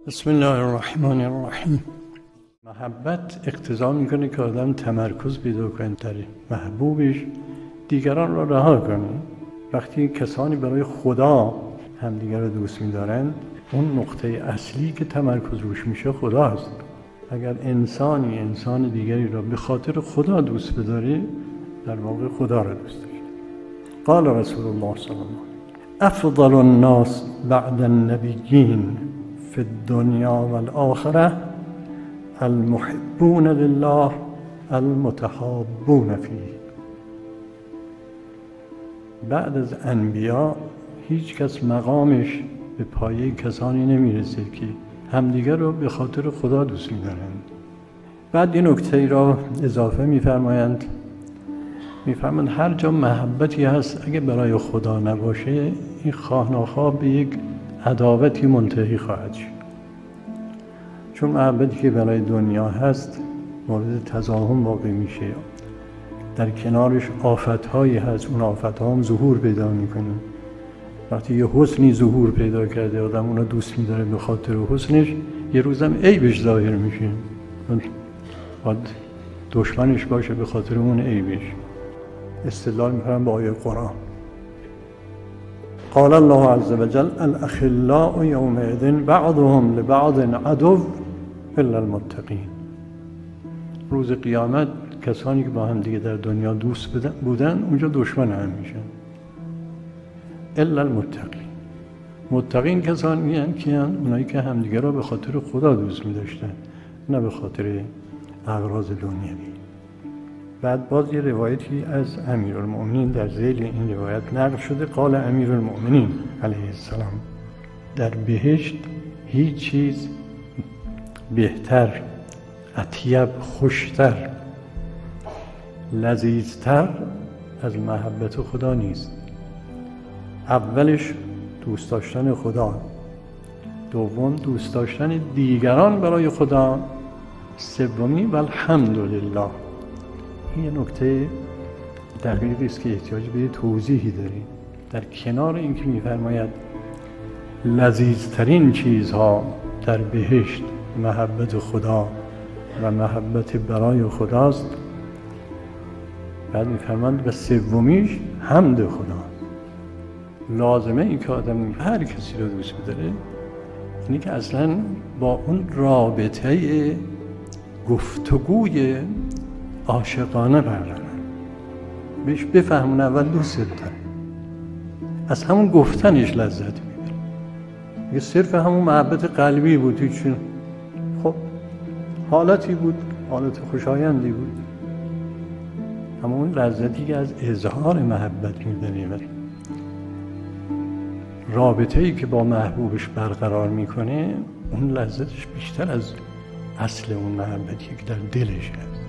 بسم الله الرحمن الرحیم. محبت اقتضا میکنه که آدم تمرکز پیدا کنه در محبوبش، دیگران را رها کنه. وقتی کسانی برای خدا همدیگر را دوست می‌دارند، اون نقطه اصلی که تمرکز روش میشه خداست. اگر انسانی انسان دیگری را به خاطر خدا دوست بداره، در واقع خدا را دوست داره. قال رسول الله صلی الله علیه و افضل الناس بعد النبیین فی الدنیا والآخرة المحبون لله المتحابون فیه. بعد از انبیا هیچ کس مقامش به پایه کسانی نمیرسه که همدیگر رو به خاطر خدا دوست می‌دارند. بعد این نکته را اضافه می‌فرمایند هر جا محبتی هست اگه برای خدا نباشه، این خواه ناخواه به یک عداوتی منتهی خواهد شد. چون محبتی که برای دنیا هست مورد تزاحم واقع میشه، در کنارش آفت‌هایی هست، اون آفت‌ها هم ظهور پیدا میکنه. وقتی یه حسنی ظهور پیدا کرده، آدم اون رو دوست می‌داره به خاطر حسنش، یه روزم عیبش ظاهر میشه، باید دشمنش باشه به خاطر اون عیبش. استدلال میکنم با آیه قرآن. قال الله عز وجل الاخلاء یومئذ بعضهم لبعض عدو الا المتقین. روز قیامت کسانی که با هم دیگه در دنیا دوست بودن اونجا دشمن هم میشن. الا المتقین. متقین کسانی هستند که اونایی که همدیگه را به خاطر خدا دوست می‌داشتن، نه به خاطر اغراض دنیوی. بعد باز یه روایتی از امیرالمؤمنین در ذیل این روایت نقل شده. قال امیرالمؤمنین علیه السلام در بهشت هیچ چیز بهتر، اطیب، خوشتر، لذیذتر از محبت خدا نیست. اولش دوست داشتن خدا، دوم دوست داشتن دیگران برای خدا، سومی والحمدلله. این نکته دقیقی است که احتیاج به توضیحی داریم. در کنار اینکه می‌فرماید لذیذترین چیزها در بهشت محبت خدا و محبت برای خداست، بعد می‌فرماید و سومیش حمد خدا. لازمه این که آدم هر کسی رو دوست بداره اینه که اصلاً با اون رابطه گفتگوی عاشقانه برقرار بهش بفهمونه اول دوست داره، از همون گفتنش لذت میبره. یه صرف همون محبت قلبی بود، هیچ خب حالتی بود، حالت خوشایندی بود، همون لذتی که از اظهار محبت میبره. رابطه‌ای که با محبوبش برقرار میکنه، اون لذتش بیشتر از اصل اون محبتی که در دلش هست.